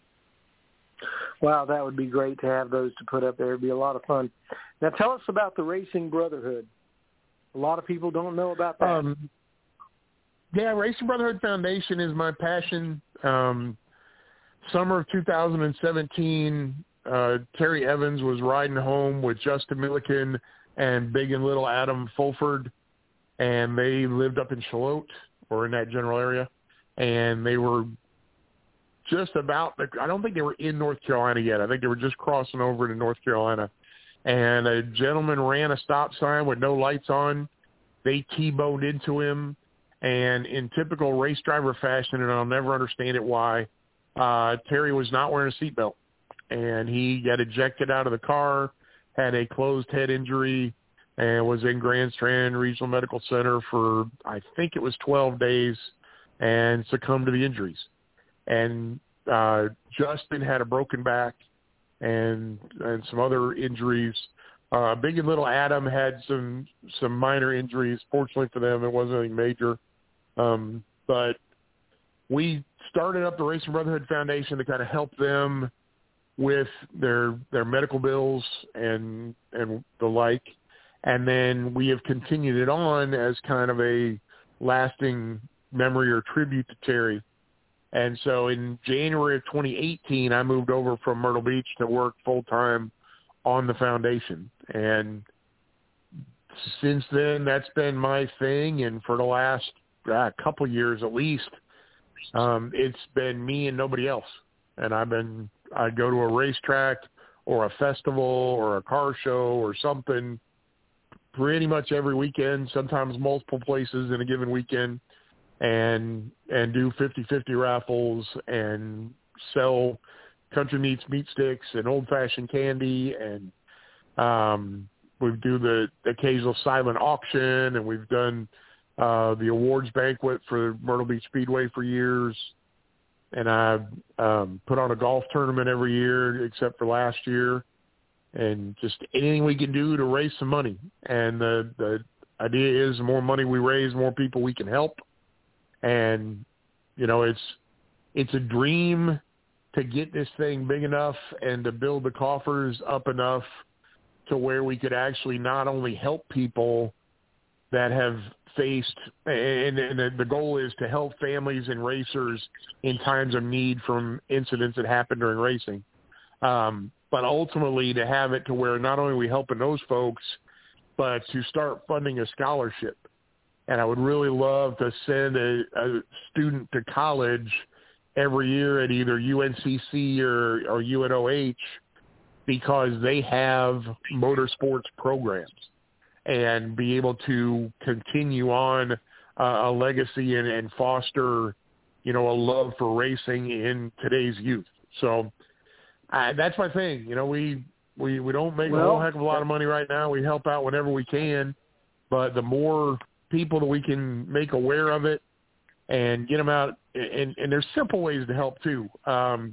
Wow, that would be great to have those to put up there. It would be a lot of fun. Now, tell us about the Racing Brotherhood. A lot of people don't know about that. Um, yeah, Racing Brotherhood Foundation is my passion. Um, summer of two thousand seventeen, uh, Terry Evans was riding home with Justin Milliken and Big and Little Adam Fulford, and they lived up in Charlotte or in that general area, and they were just about – I don't think they were in North Carolina yet. I think they were just crossing over to North Carolina, and a gentleman ran a stop sign with no lights on. They T-boned into him, and in typical race driver fashion, and I'll never understand it why, uh, Terry was not wearing a seatbelt, and he got ejected out of the car, had a closed head injury, and was in Grand Strand Regional Medical Center for, I think it was twelve days, and succumbed to the injuries. And uh, Justin had a broken back and and some other injuries. Uh, Big and Little Adam had some some minor injuries. Fortunately for them, it wasn't anything major. Um, but we started up the Racing Brotherhood Foundation to kind of help them with their their medical bills and and the like. And then we have continued it on as kind of a lasting memory or tribute to Terry. And so in January of twenty eighteen, I moved over from Myrtle Beach to work full-time on the foundation. And since then, that's been my thing. And for the last uh, couple years at least, um, it's been me and nobody else. And I've been, I go to a racetrack or a festival or a car show or something pretty much every weekend, sometimes multiple places in a given weekend, and and do fifty-fifty raffles and sell country meats, meat sticks, and old-fashioned candy. And um, we do the occasional silent auction, and we've done uh, the awards banquet for Myrtle Beach Speedway for years. And I um, put on a golf tournament every year except for last year, and just anything we can do to raise some money. And the, the idea is the more money we raise, the more people we can help. And, you know, it's it's a dream to get this thing big enough and to build the coffers up enough to where we could actually not only help people that have faced, and, and the goal is to help families and racers in times of need from incidents that happen during racing. Um, but ultimately to have it to where not only are we helping those folks, but to start funding a scholarship. And I would really love to send a, a student to college every year at either U N C C or, or U N O H because they have motorsports programs, and be able to continue on uh, a legacy and, and foster, you know, a love for racing in today's youth. So I, that's my thing. You know, we, we, we don't make well, a whole heck of a lot of money right now. We help out whenever we can, but the more people that we can make aware of it and get them out, and, and there's simple ways to help too. Um,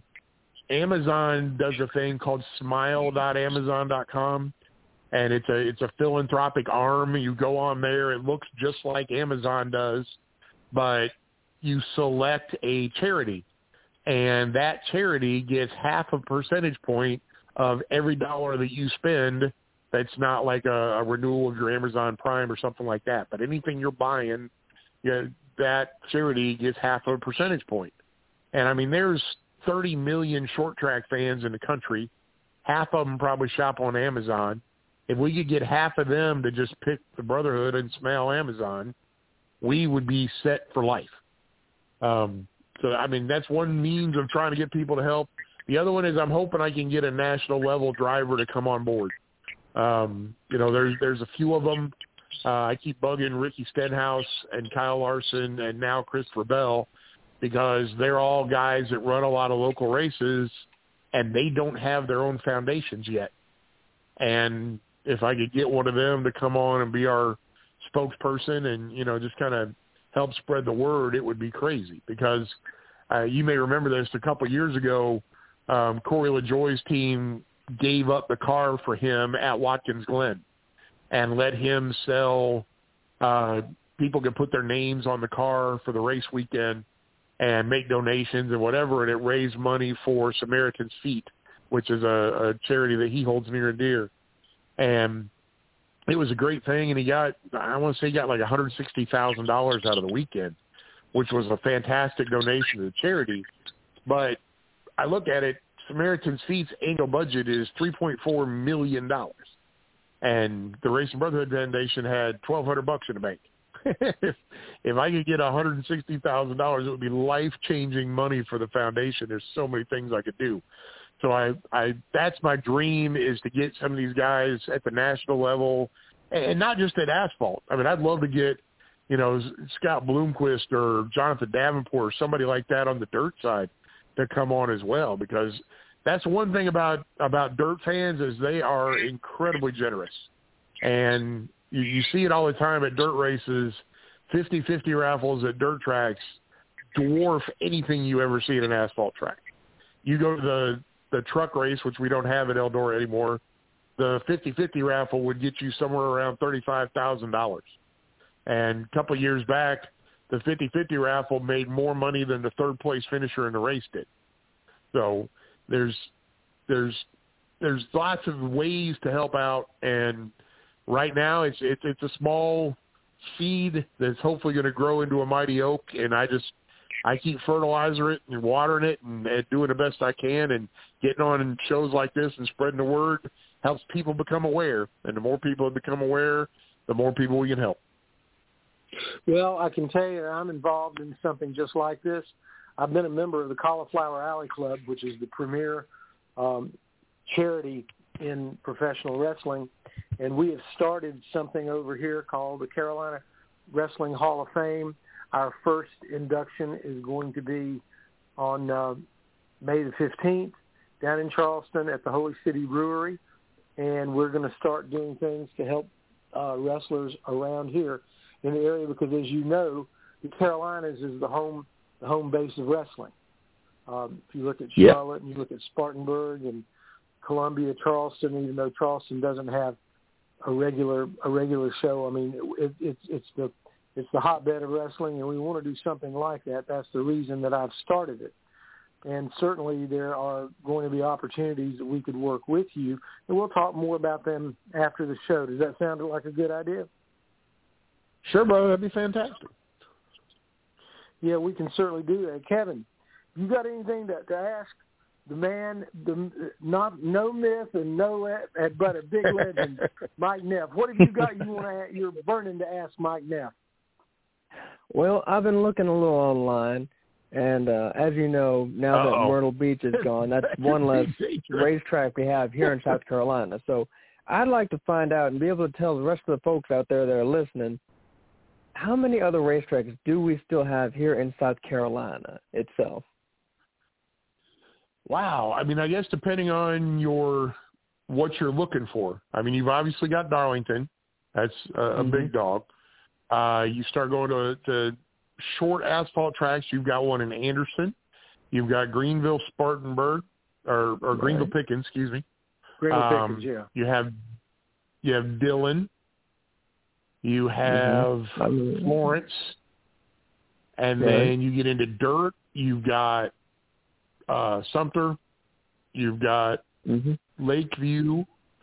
Amazon does a thing called smile dot amazon dot com, and it's a it's a philanthropic arm. You go on there, it looks just like Amazon does, but you select a charity, and that charity gets half a percentage point of every dollar that you spend. That's not like a, a renewal of your Amazon Prime or something like that, but anything you're buying, you know, that charity gets half a percentage point. And I mean, there's thirty million short track fans in the country. Half of them probably shop on Amazon. If we could get half of them to just pick the Brotherhood and smell Amazon, we would be set for life. Um, so, I mean, that's one means of trying to get people to help. The other one is I'm hoping I can get a national level driver to come on board. Um, you know, there's, there's a few of them. Uh, I keep bugging Ricky Stenhouse and Kyle Larson and now Christopher Bell, because they're all guys that run a lot of local races and they don't have their own foundations yet. And if I could get one of them to come on and be our spokesperson and, you know, just kind of help spread the word, it would be crazy, because uh, you may remember this a couple of years ago, um, Corey LaJoie's team gave up the car for him at Watkins Glen and let him sell. Uh, people could put their names on the car for the race weekend and make donations and whatever, and it raised money for Samaritan's Feet, which is a, a charity that he holds near and dear. And it was a great thing, and he got, I want to say he got like one hundred sixty thousand dollars out of the weekend, which was a fantastic donation to the charity. But I look at it, Samaritan's Feet's annual budget is three point four million dollars, and the Racing Brotherhood Foundation had twelve hundred bucks in the bank. if, if I could get one hundred sixty thousand dollars, it would be life-changing money for the foundation. There's so many things I could do. So I, I, that's my dream, is to get some of these guys at the national level, and not just at asphalt. I mean, I'd love to get, you know, Scott Bloomquist or Jonathan Davenport or somebody like that on the dirt side to come on as well, because that's one thing about, about dirt fans is they are incredibly generous. And you, you see it all the time at dirt races. fifty-fifty raffles at dirt tracks dwarf anything you ever see at an asphalt track. You go to the, the truck race, which we don't have at Eldora anymore, the fifty-fifty raffle would get you somewhere around thirty-five thousand dollars. And a couple of years back, the fifty-fifty raffle made more money than the third-place finisher in the race did. So there's there's there's lots of ways to help out, and right now it's it's, it's a small seed that's hopefully going to grow into a mighty oak, and I just I keep fertilizing it and watering it and, and doing the best I can, and getting on shows like this and spreading the word helps people become aware. And the more people become aware, the more people we can help. Well, I can tell you that I'm involved in something just like this. I've been a member of the Cauliflower Alley Club, which is the premier um, charity in professional wrestling, and we have started something over here called the Carolina Wrestling Hall of Fame. Our first induction is going to be on uh, May the fifteenth down in Charleston at the Holy City Brewery, and we're going to start doing things to help uh, wrestlers around here in the area, because, as you know, the Carolinas is the home the home base of wrestling. Um, if you look at Charlotte, yep, and you look at Spartanburg and Columbia, Charleston, even though Charleston doesn't have a regular a regular show, I mean, it, it's it's the it's the hotbed of wrestling, and we want to do something like that. That's the reason that I've started it. And certainly there are going to be opportunities that we could work with you, and we'll talk more about them after the show. Does that sound like a good idea? Sure, brother. That'd be fantastic. Yeah, we can certainly do that. Kevin, you got anything to, to ask the man, the not no myth and no but a big legend, Mike Neff? What have you got? You want to? You're burning to ask Mike Neff. Well, I've been looking a little online, and uh, as you know, now Uh-oh. that Myrtle Beach is gone, that's one less racetrack we have here in South Carolina. So I'd like to find out and be able to tell the rest of the folks out there that are listening, how many other racetracks do we still have here in South Carolina itself? Wow. I mean, I guess depending on your what you're looking for. I mean, you've obviously got Darlington. That's a, a mm-hmm. big dog. Uh, you start going to, to short asphalt tracks. You've got one in Anderson. You've got Greenville, Spartanburg, or, or right. Greenville Pickens, excuse me. Greenville um, Pickens, yeah. You have you have Dillon. You have mm-hmm. Florence. And right. then you get into dirt. You've got uh, Sumter. You've got mm-hmm. Lakeview.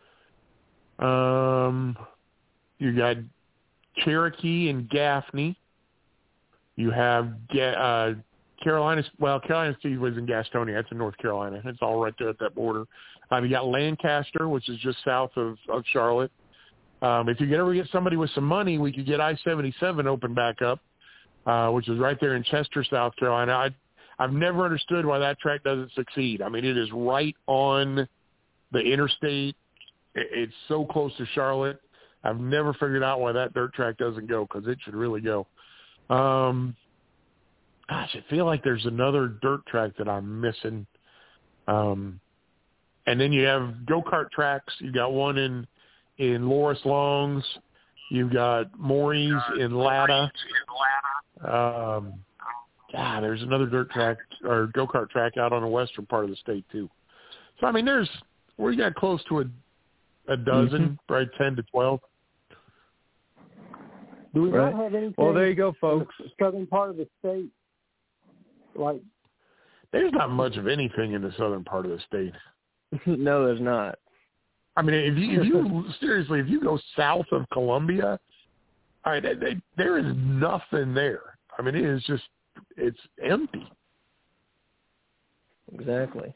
Um, you got Cherokee and Gaffney. You have uh, Carolina. Well, Carolina City was in Gastonia. That's in North Carolina. It's all right there at that border. Um, you got Lancaster, which is just south of, of Charlotte. Um, if you could ever get somebody with some money, we could get I seventy-seven open back up, uh, which is right there in Chester, South Carolina. I, I've never understood why that track doesn't succeed. I mean, it is right on the interstate. It's so close to Charlotte. I've never figured out why that dirt track doesn't go, because it should really go. Um, gosh, I feel like there's another dirt track that I'm missing. Um, and then you have go-kart tracks. You got one in in Loris Longs. You've got Maury's in Latta. Um, yeah, there's another dirt track or go-kart track out on the western part of the state too. So I mean, there's we got close to a a dozen, mm-hmm. probably ten to twelve. Do we right. not have anything? Well, there you go, folks. In the southern part of the state, like there's not much of anything in the southern part of the state. No, there's not. I mean, if you, if you seriously, if you go south of Columbia, all right, they, they, there is nothing there. I mean, it is just it's empty. Exactly.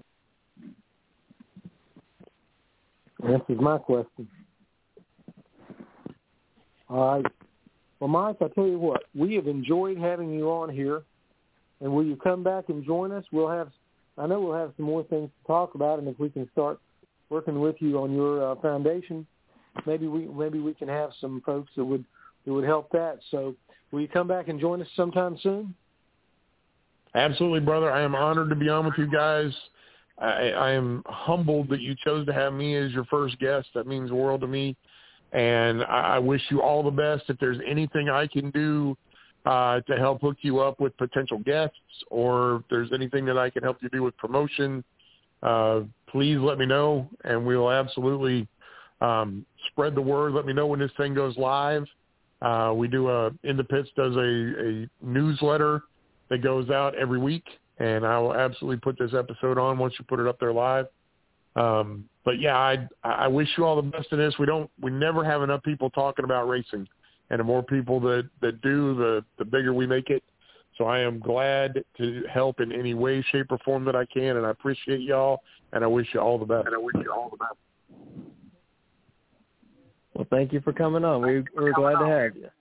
Answers my question. All right. Well, Mike, I tell you what, we have enjoyed having you on here, and will you come back and join us? We'll have, I know we'll have some more things to talk about, and if we can start working with you on your uh, foundation, maybe we maybe we can have some folks that would that would help that. So, will you come back and join us sometime soon? Absolutely, brother. I am honored to be on with you guys. I, I am humbled that you chose to have me as your first guest. That means the world to me. And I, I wish you all the best. If there's anything I can do uh, to help hook you up with potential guests, or if there's anything that I can help you do with promotion, uh, please let me know, and we will absolutely um, spread the word. Let me know when this thing goes live. Uh, we do a In the Pits does a, a newsletter that goes out every week, and I will absolutely put this episode on once you put it up there live. Um, but yeah, I I wish you all the best in this. We don't we never have enough people talking about racing, and the more people that, that do, the the bigger we make it. So I am glad to help in any way, shape, or form that I can, and I appreciate y'all, and I wish you all the best. And I wish you all the best. Well, thank you for coming on. We, we're glad to have you.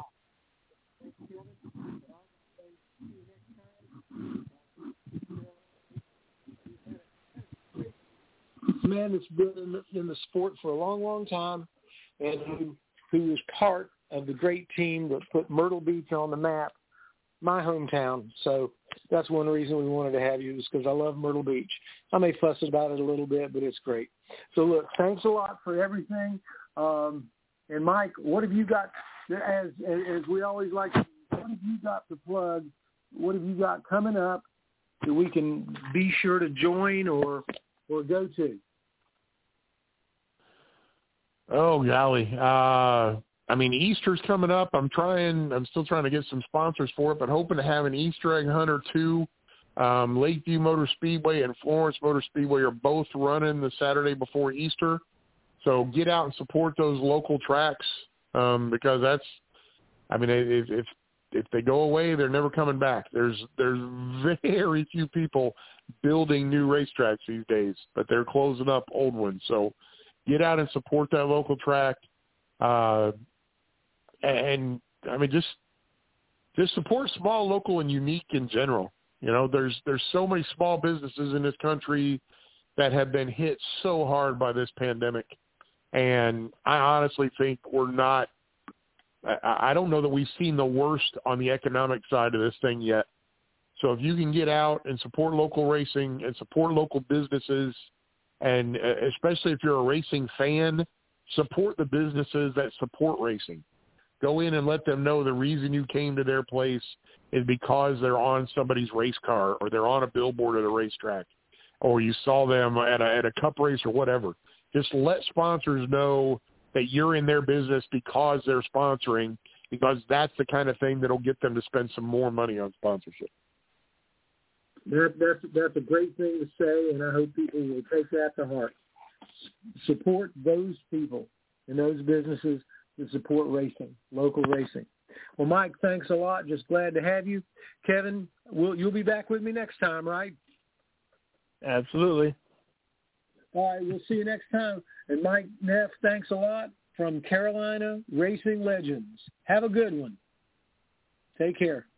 Man that's been in the, in the sport for a long, long time, and who, who was part of the great team that put Myrtle Beach on the map, my hometown. So that's one reason we wanted to have you, is because I love Myrtle Beach. I may fuss about it a little bit, but it's great. So, look, thanks a lot for everything. Um, and, Mike, what have you got, as as we always like to, what have you got to plug? What have you got coming up that we can be sure to join or or go to? Oh, golly. Uh, I mean, Easter's coming up. I'm trying, I'm still trying to get some sponsors for it, but hoping to have an Easter egg hunt or two. Um, Lakeview Motor Speedway and Florence Motor Speedway are both running the Saturday before Easter. So get out and support those local tracks, um, because that's, I mean, if, if, if they go away, they're never coming back. There's, there's very few people building new racetracks these days, but they're closing up old ones. So get out and support that local track. Uh, and I mean, just, just support small, local, and unique in general. You know, there's, there's so many small businesses in this country that have been hit so hard by this pandemic. And I honestly think we're not, I, I don't know that we've seen the worst on the economic side of this thing yet. So if you can get out and support local racing and support local businesses, and especially if you're a racing fan, support the businesses that support racing. Go in and let them know the reason you came to their place is because they're on somebody's race car or they're on a billboard at a racetrack or you saw them at a, at a cup race or whatever. Just let sponsors know that you're in their business because they're sponsoring, because that's the kind of thing that'll get them to spend some more money on sponsorship. That, that's, that's a great thing to say, and I hope people will take that to heart. Support those people and those businesses that support racing, local racing. Well, Mike, thanks a lot. Just glad to have you. Kevin, we'll, you'll be back with me next time, right? Absolutely. All right, we'll see you next time. And Mike Neff, thanks a lot from Carolina Racing Legends. Have a good one. Take care.